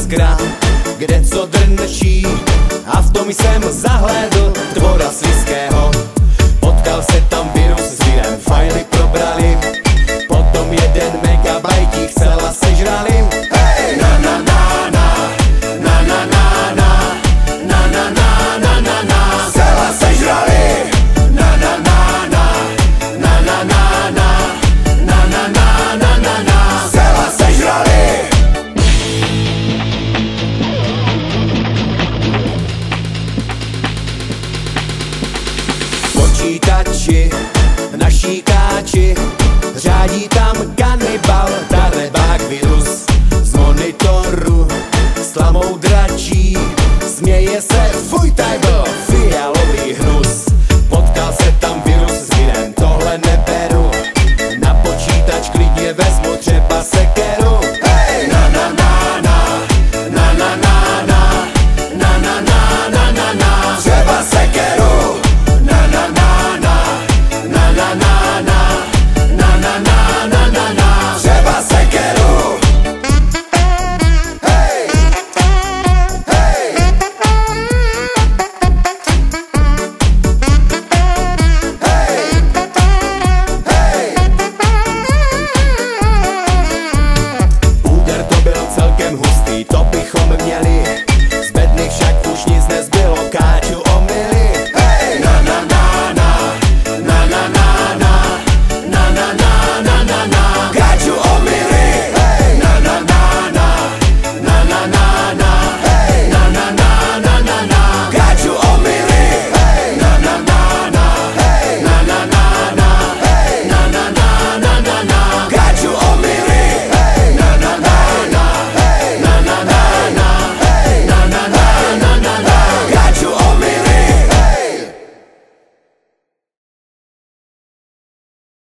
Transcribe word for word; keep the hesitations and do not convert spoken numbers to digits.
jiskra, kde co drnčí, a v tom jsem zahlédl tvora slizkého. Potkal se tam virus s virem, fajly probrali, potom jeden megabajtík zcela sežrali. Hej! Na na na na, na na na na, na na na na na na, zcela sežrali. Na na na na, na na na na, na na na na na na, zcela sežrali. Počítači, naší káči, řádí tam kanibal, darebák virus. Z monitoru s tlamou dračí, směje se, fuj, taj byl fialový hnus. Potkal se tam virus s virem, tohle neberu, na počítač klidně vezmu třeba sekeru. Hej! Na na na na, na na na na, na na na na na na, třeba sekeru. Na na na na, na na na na, na na na na na na, třeba sekeru. Hej! Hej! Hej! Hej! Úder to byl celkem hustý, to bychom měli